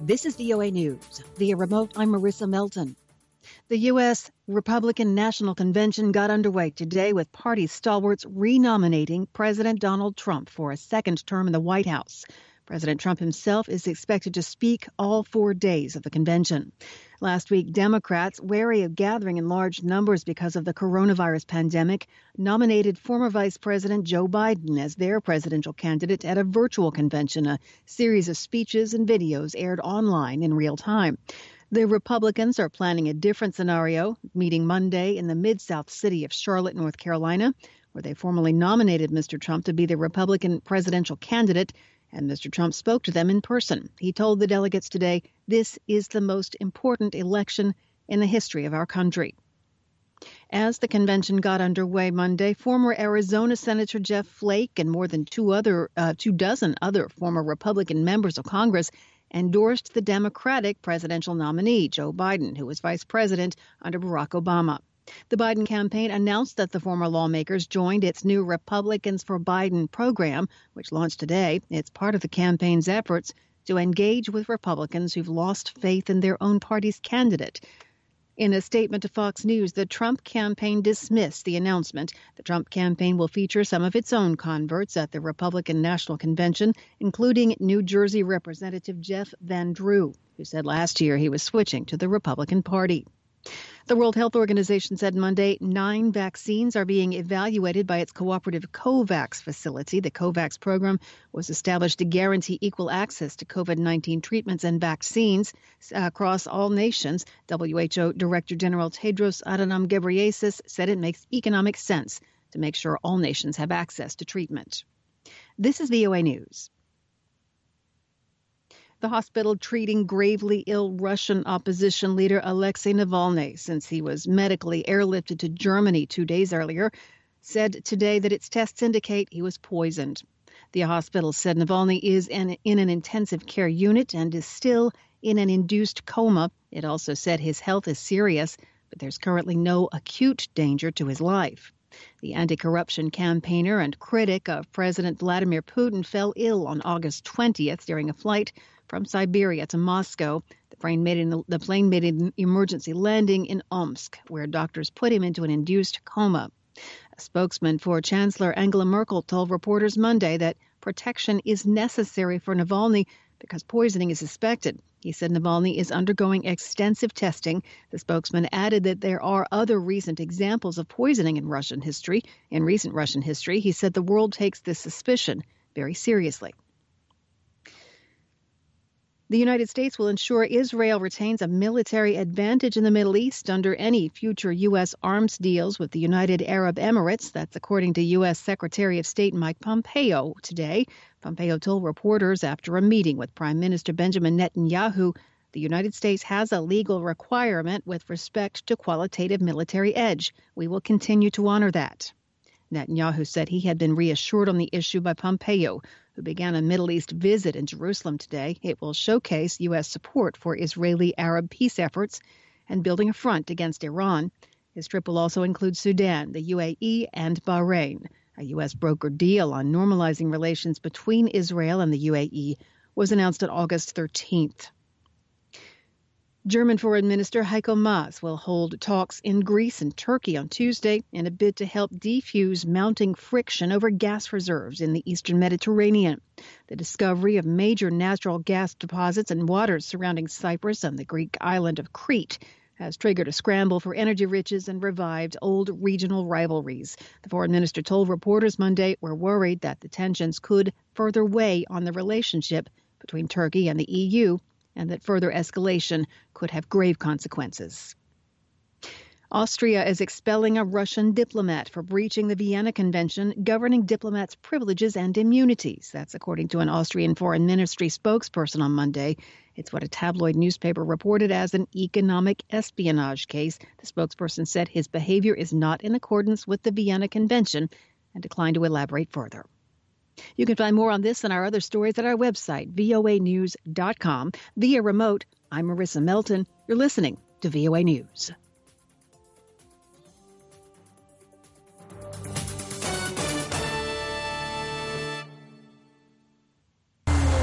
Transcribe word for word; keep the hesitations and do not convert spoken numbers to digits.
This is V O A News. Via remote, I'm Marissa Melton. The U S. Republican National Convention got underway today with party stalwarts renominating President Donald Trump for a second term in the White House. President Trump himself is expected to speak all four days of the convention. Last week, Democrats, wary of gathering in large numbers because of the coronavirus pandemic, nominated former Vice President Joe Biden as their presidential candidate at a virtual convention. A series of speeches and videos aired online in real time. The Republicans are planning a different scenario, meeting Monday in the Mid-South city of Charlotte, North Carolina, where they formally nominated Mister Trump to be the Republican presidential candidate, and Mister Trump spoke to them in person. He told the delegates today, "This is the most important election in the history of our country." As the convention got underway Monday, former Arizona Senator Jeff Flake and more than two other, uh, two dozen other former Republican members of Congress endorsed the Democratic presidential nominee, Joe Biden, who was vice president under Barack Obama. The Biden campaign announced that the former lawmakers joined its new Republicans for Biden program, which launched today. It's part of the campaign's efforts to engage with Republicans who've lost faith in their own party's candidate. In a statement to Fox News, the Trump campaign dismissed the announcement. The Trump campaign will feature some of its own converts at the Republican National Convention, including New Jersey Representative Jeff Van Drew, who said last year he was switching to the Republican Party. The World Health Organization said Monday nine vaccines are being evaluated by its cooperative COVAX facility. The COVAX program was established to guarantee equal access to COVID nineteen treatments and vaccines across all nations. W H O Director General Tedros Adhanom Ghebreyesus said it makes economic sense to make sure all nations have access to treatment. This is V O A News. The hospital treating gravely ill Russian opposition leader Alexei Navalny, since he was medically airlifted to Germany two days earlier, said today that its tests indicate he was poisoned. The hospital said Navalny is in, in an intensive care unit and is still in an induced coma. It also said his health is serious, but there's currently no acute danger to his life. The anti-corruption campaigner and critic of President Vladimir Putin fell ill on August twentieth during a flight from Siberia to Moscow. The plane made an, the plane made an emergency landing in Omsk, where doctors put him into an induced coma. A spokesman for Chancellor Angela Merkel told reporters Monday that protection is necessary for Navalny because poisoning is suspected. He said Navalny is undergoing extensive testing. The spokesman added that there are other recent examples of poisoning in Russian history. In recent Russian history, he said the world takes this suspicion very seriously. The United States will ensure Israel retains a military advantage in the Middle East under any future U S arms deals with the United Arab Emirates. That's according to U S. Secretary of State Mike Pompeo today. Pompeo told reporters after a meeting with Prime Minister Benjamin Netanyahu the United States has a legal requirement with respect to qualitative military edge. We will continue to honor that. Netanyahu said he had been reassured on the issue by Pompeo, who began a Middle East visit in Jerusalem today. It will showcase U S support for Israeli-Arab peace efforts and building a front against Iran. His trip will also include Sudan, the U A E, and Bahrain. A U S brokered deal on normalizing relations between Israel and the U A E was announced on August thirteenth. German Foreign Minister Heiko Maas will hold talks in Greece and Turkey on Tuesday in a bid to help defuse mounting friction over gas reserves in the eastern Mediterranean. The discovery of major natural gas deposits and waters surrounding Cyprus and the Greek island of Crete has triggered a scramble for energy riches and revived old regional rivalries. The foreign minister told reporters Monday we're worried that the tensions could further weigh on the relationship between Turkey and the E U, and that further escalation could have grave consequences. Austria is expelling a Russian diplomat for breaching the Vienna Convention governing diplomats' privileges and immunities. That's according to an Austrian foreign ministry spokesperson on Monday. It's what a tabloid newspaper reported as an economic espionage case. The spokesperson said his behavior is not in accordance with the Vienna Convention and declined to elaborate further. You can find more on this and our other stories at our website, V O A news dot com. Via remote, I'm Marissa Melton. You're listening to V O A News.